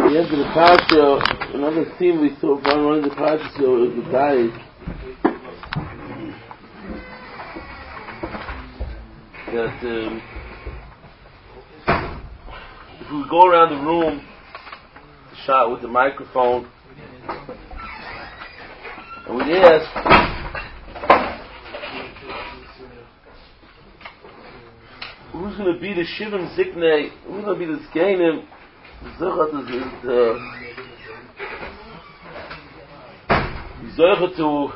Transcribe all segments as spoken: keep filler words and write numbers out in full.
the end of the parsha, another theme we saw from one of the parshas was the diet. That um, if we go around the room, shot with the microphone, and we ask, who's going to be the Shivim Ziknei? Who's going to be the Zkenim? Zochat is the Zochat to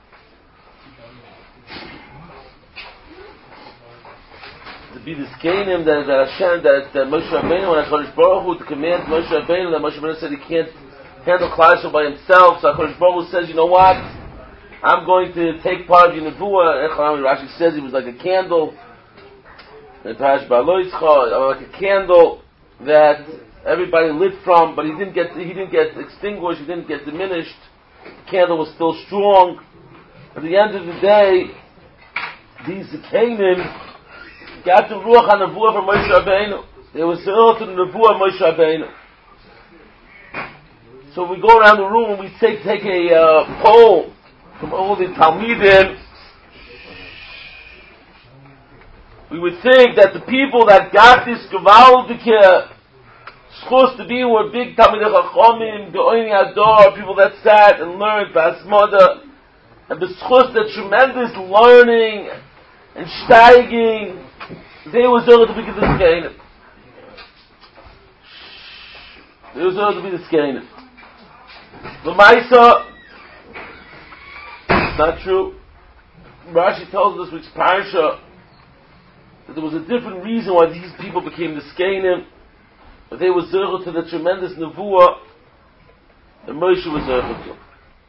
to be the Zkenim that that Hashem that, that Moshe Rabbeinu and HaKadosh Baruch Hu to command Moshe Rabbeinu that Moshe Rabbeinu said he can't handle Klal Yisrael by himself. So HaKadosh Baruch Hu says, you know what? I'm going to take part of your Nevuah. Rashi says he was like a candle. And Parash Ba'aloischa, like a candle that everybody lit from, but he didn't get he didn't get extinguished, he didn't get diminished. The candle was still strong. At the end of the day, these Canaan got the Ruach HaNevuah from Moshe Rabbeinu. They were zealous to the Nevuah of Moshe Rabbeinu. So we go around the room and we take take a uh, poll from all the Talmidim. We would think that the people that got this gewaltige schus to be were big Talmidei Chachamim, Ge'oini Ador, people that sat and learned Basmada, and the schus, the tremendous learning and steiging, they were zealous to be the Zkenim. They were zealous to be the Zkenim. L'maisa, it's not true. Rashi tells us which parsha that there was a different reason why these people became the Zkenim, but they were zerach to the tremendous nevuah that Moshe was zerach to.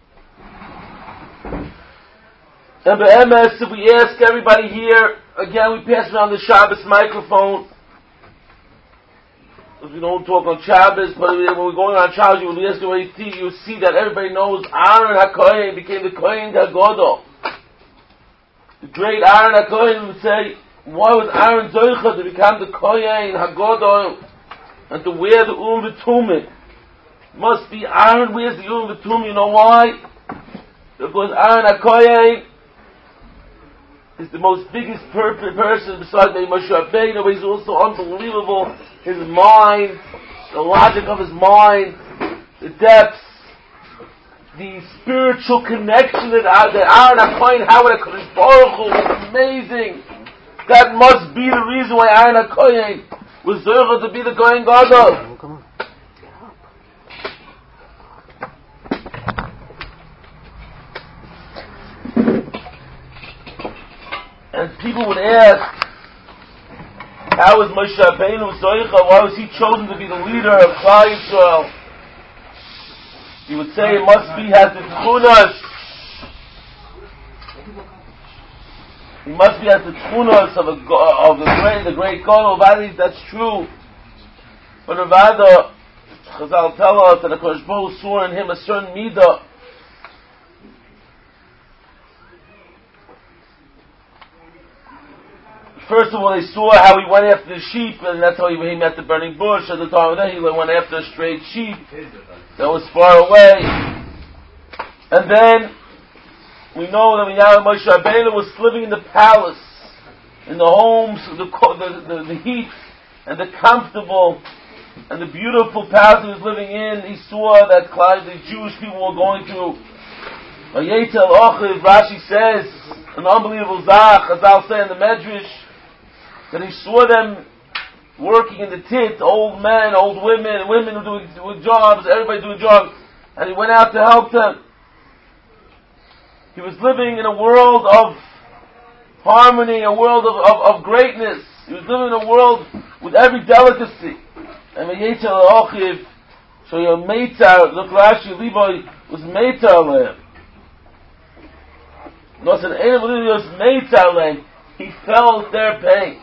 And be'emes, if we ask everybody here, again we pass around the Shabbos microphone, because we don't talk on Shabbos, but when we're going on Shabbos, when we ask everybody, you see that everybody knows Aaron HaKohen became the Kohen HaGadol. The great Aaron HaKohen would say, why was Aaron Zoicha to become the Kohen HaGadol and to wear the Urim V'Tumim? Must be Aaron wears the Urim V'Tumim. You know why? Because Aaron HaKohen is the most biggest per- person besides maybe Moshe Rabbeinu, but he's also unbelievable. His mind, the logic of his mind, the depths, the spiritual connection that Aaron HaKohen had with HaKadosh Baruch Hu was amazing. That must be the reason why Aaron HaKohen was zerach to be the Kohen Gadol. Come on. And people would ask, how was Moshe Rabbeinu zerach? Why was he chosen to be the leader of Klal Yisrael? You would say it must be has the tchunas. He must be at the tchunas of, of the great, the great Gadol. That's true. But Nevada, Chazal tell us that the Kodesh Baruch Hu saw in him a certain midah. First of all, they saw how he went after the sheep, and that's how he, he met the burning bush. At the time of that, he went after a strayed sheep that was far away. And then we know that when Yahweh Moshe Rabbeinu was living in the palace, in the homes, the, the, the, the heat, and the comfortable, and the beautiful palace he was living in, he saw that the Jewish people were going through. Vayetel Ochiv, Rashi says, an unbelievable zach, as I'll say in the Medrash, that he saw them working in the tent, old men, old women, women doing, doing jobs, everybody doing jobs, and he went out to help them. He was living in a world of harmony, a world of, of, of greatness. He was living in a world with every delicacy. And Vayetel Ochiv, so your Meitar, look, Rashi, Levi was Meitar Lehem. No, said Ein Levi was Meitar Lehem. He felt their pain.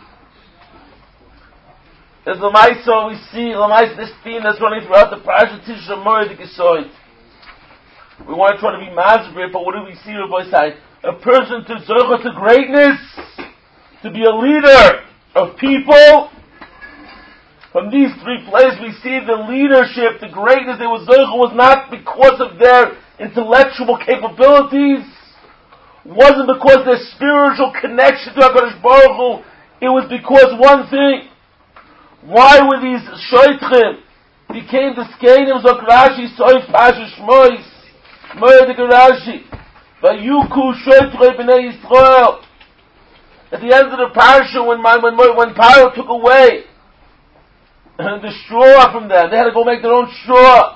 As Lamaisa, we see Lamaisa, this theme that's running throughout the Parashat Tisha B'Av the Gesoit. We want to try to be masber, but what do we see Rabbi say? A person to zerach to greatness, to be a leader of people, From these three places we see the leadership, the greatness they was Zoicha was not because of their intellectual capabilities, wasn't because of their spiritual connection to HaKadosh Baruch Hu. It was because one thing. Why were these Shoitchim became the Skenim Zok Rashi Soif Pasha Shmois Murder Rashi Vayuku Shoitchim B'nei Yisrael. At the end of the parasha, when when when Paro took away the straw from them, they had to go make their own straw.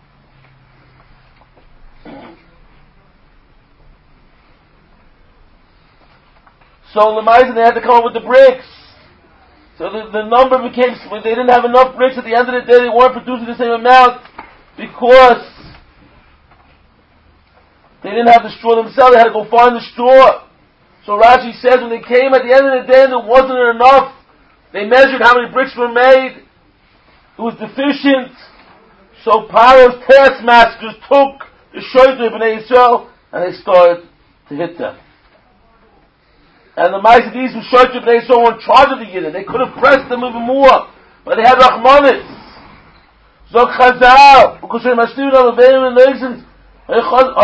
So Lemaisan, they had to come up with the bricks. So the, the number became, they didn't have enough bricks at the end of the day, they weren't producing the same amount because they didn't have the straw themselves, they had to go find the straw. So Rashi says when they came at the end of the day and there wasn't enough, they measured how many bricks were made, it was deficient. So Paro's taskmasters took the Shoitchim B'nei Yisrael and they started to hit them. And the Ma'aseh who Shoitchim B'nei Yisrael were in charge of the Yidden. They could have pressed them even more, but they had Rachmanis. Zok Chazal, because they must do it on the Beim and Leisen. You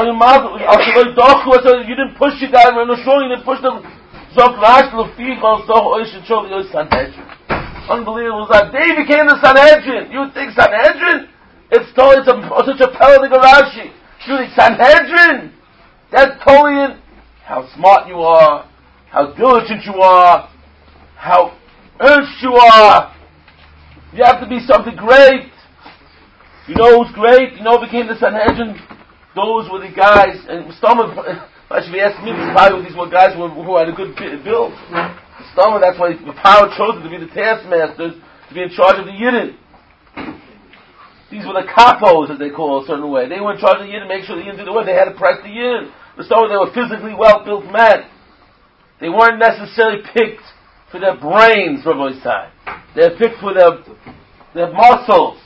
didn't push your guy, you didn't push them. Zok Rash Lefich also Oishin Shov Yos Sanhedrin. Unbelievable. They became the Sanhedrin. You think Sanhedrin? It's totally it's a, such a Pelad Rashi. You think Sanhedrin? That's totally how smart you are, how diligent you are, how earnest you are. You have to be something great. You know who's great? You know who became the Sanhedrin? Those were the guys, and some of, if you ask me, probably these were guys who, who had a good build. Some of that's why the power chose them to be the taskmasters, to be in charge of the Yidden. These were the capos, as they call a certain way. They were in charge of the Yidden, make sure the Yidden did the work. They had to press the Yidden. But some of them were physically well-built men. They weren't necessarily picked for their brains, Rabbi Isai. They were picked for their, their muscles.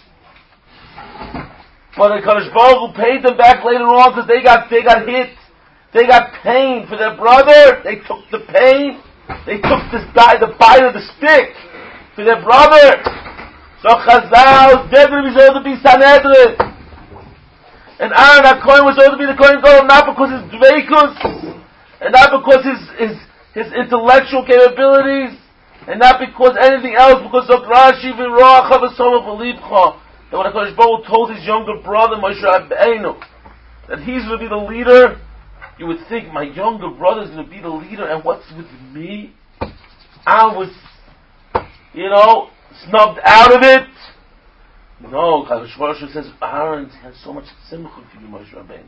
But the Kadosh Baruch Hu paid them back later on because they got they got hit, they got pain for their brother. They took the pain, they took this guy the bite of the stick for their brother. So Chazal, they're going to be able to be Sanhedrin, and Aaron HaKohen was able to be the Kohen Gadol not because his dveikus, and not because his his his intellectual capabilities, and not because anything else, because of Rashi v'roach v'somach v'libcha. That when HaKadosh Baruch Hu told his younger brother, Moshe Rabbeinu, that he's going to be the leader, you would think, my younger brother is going to be the leader, and what's with me? I was, you know, snubbed out of it. No, HaKadosh Baruch Hu says, Aaron has so much simcha for you, Moshe Rabbeinu.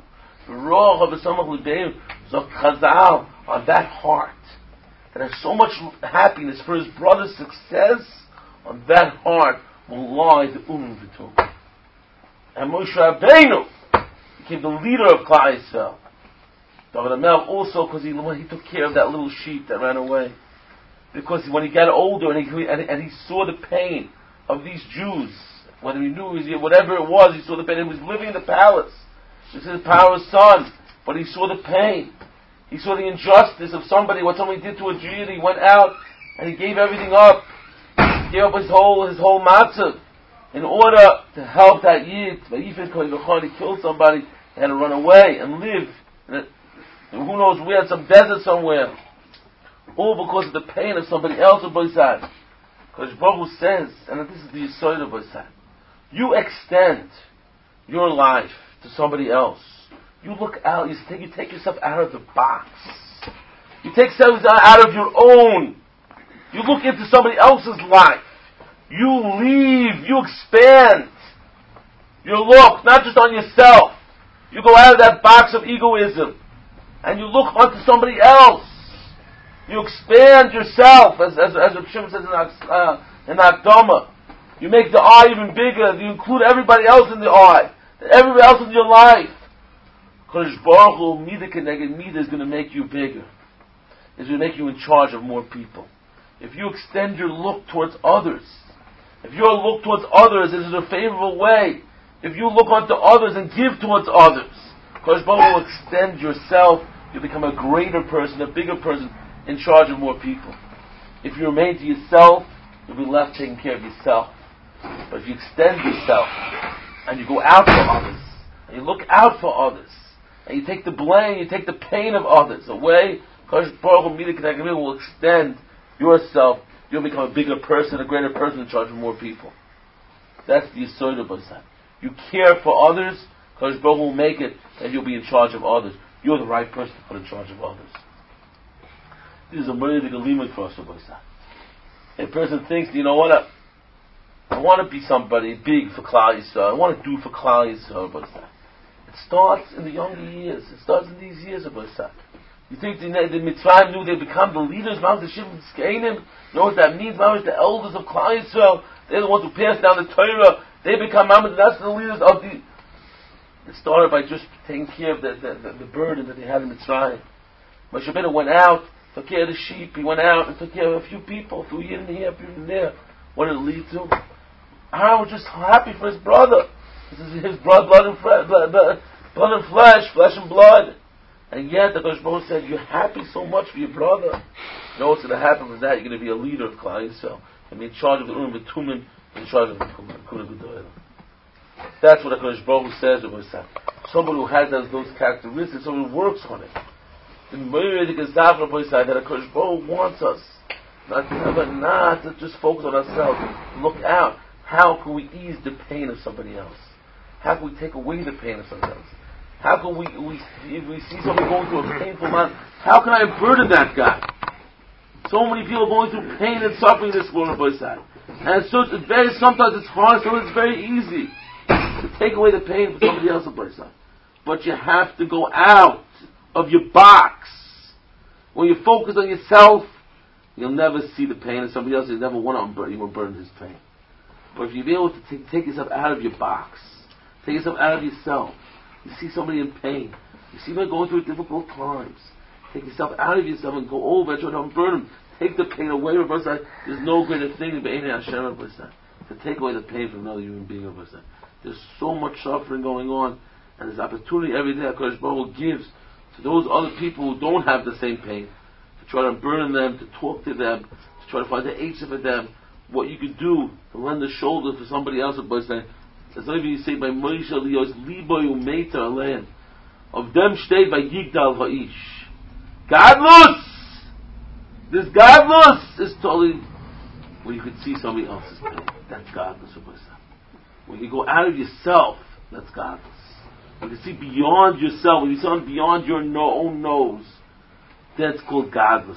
Chazal, on that heart, that has so much happiness for his brother's success, on that heart, will lie the Umm V'tum. And Moshe Rabbeinu became the leader of Klal Yisrael. David HaMelech also, because he, he took care of that little sheep that ran away. Because when he got older and he, and, and he saw the pain of these Jews, whether he knew it was, whatever it was, he saw the pain. He was living in the palace. This is his power's son. But he saw the pain. He saw the injustice of somebody, what somebody did to a Jew, and he went out and he gave everything up. He gave up his whole his whole matzah in order to help that Yid. He killed somebody, he had to run away and live in a, who knows where, some desert somewhere. All because of the pain of somebody else of Boisad. Because Baruch Hu says, and this is the Yisod of Boisad, you extend your life to somebody else. You look out, you take, you take yourself out of the box. You take yourself out of your own. You look into somebody else's life. You leave, you expand. You look not just on yourself. You go out of that box of egoism. And you look onto somebody else. You expand yourself, as as as Rav Shimon says in, uh, in Akdama. You make the eye even bigger. You include everybody else in the eye. Everybody else in your life. Because Baruch Hu, Midah Keneged Midah is going to make you bigger. It's going to make you in charge of more people. If you extend your look towards others, if your look towards others is in a favorable way, if you look onto others and give towards others, because Baruch will extend yourself, you become a greater person, a bigger person, in charge of more people. If you remain to yourself, you'll be left taking care of yourself. But if you extend yourself, and you go out for others, and you look out for others, and you take the blame, you take the pain of others away, Kodesh Baruch Hu will extend yourself. You'll become a bigger person, a greater person in charge of more people. That's the Yesod of Bosai. You care for others, Kodesh Baruch Hu will make it, and you'll be in charge of others. You're the right person to put in charge of others. This is a very big limit for us, Bosai. A person thinks, you know what, I, I want to be somebody big for Klal Yisrael. I want to do for Klal Yisrael, Bosai. It starts in the younger years. It starts in these years of Bosai. You think the, the Mitzrayim knew they become the leaders, Mount the Shivim Skainim? You know what that means? Mount the elders of Klal Yisrael. They're the ones who pass down the Torah. They become Mount. That's the leaders of the. It started by just taking care of the, the, the, the burden that they had in Mitzrayim. Moshe Rabbeinu went out, took care of the sheep. He went out and took care of a few people, a few here and here, a few here and there. What did it lead to? Aaron was just happy for his brother. This is his blood, blood and flesh, blood, blood, blood and flesh, flesh and blood. And yet the Kodesh Baruch Hu said, "You're happy so much for your brother. You know what's going to happen with that? You're going to be a leader of Klal Yisrael and be in charge of the Urim V'Tumim, in charge of the Kunim Gedolim." That's what the Kodesh Baruch Hu says about himself. Somebody who has those, those characteristics, somebody who works on it. The Meirdik is that the Kodesh Baruch Hu wants us not to have a, not to just focus on ourselves. Look out. How can we ease the pain of somebody else? How can we take away the pain of somebody else? How can we, we if we see somebody going through a painful moment, how can I burden that guy? So many people are going through pain and suffering this world, and so it's very, sometimes it's hard, sometimes it's very easy to take away the pain for somebody else, but you have to go out of your box. When you focus on yourself, you'll never see the pain of somebody else. You'll never want to unburden, you will burden his pain. But if you're able to take, take yourself out of your box, take yourself out of yourself, you see somebody in pain, you see them going through difficult times, take yourself out of yourself and go over and try to unburden them. Take the pain away from us. There's no greater thing than to take away the pain from another human being. There's so much suffering going on, and there's opportunity every day that Kodesh Baruch Hu gives to those other people who don't have the same pain, to try to unburden them, to talk to them, to try to find the answer for them, what you could do to lend a shoulder for somebody else. As I you say by Moshe Lios Liboy Umeita Alein, of them stayed by Yigdal Ha'ish. Godless! This godless is totally when you could see somebody else's pain. That's godless. When you go out of yourself, that's godless. When you see beyond yourself, when you see beyond your no, own nose, that's called godless.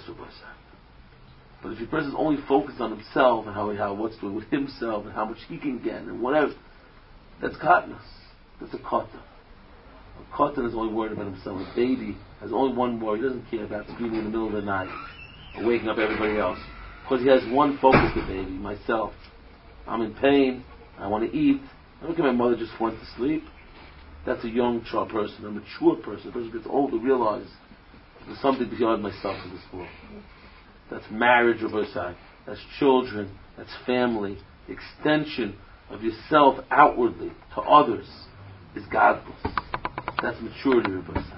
But if your person is only focused on himself and how, how what's doing with himself and how much he can get and whatever, that's godless. That's a katan. A katan is only worried about himself. A baby has only one worry. He doesn't care about screaming in the middle of the night or waking up everybody else. Because he has one focus, the baby, myself. I'm in pain. I want to eat. I look at my mother just wants to sleep. That's a young child person, a mature person. A person gets older, realize there's something beyond myself in this world. That's marriage, Rabbi Sai. That's children. That's family. The extension of yourself outwardly to others is godless. That's maturity, Rabbi Sai.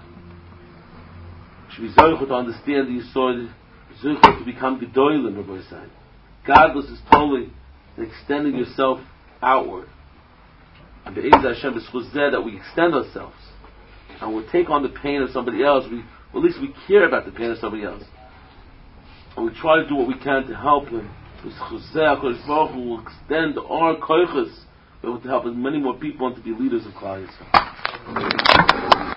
Should be zochah to understand the yesod, zochah to become gedolim, Rabbi Sai. Godless is totally extending yourself outward. And the Be'ez Hashem is that we extend ourselves and we take on the pain of somebody else. We, or at least we care about the pain of somebody else, and we try to do what we can to help him. Will extend our koiches, be able to help as many more people and to be leaders of Klal Yisrael.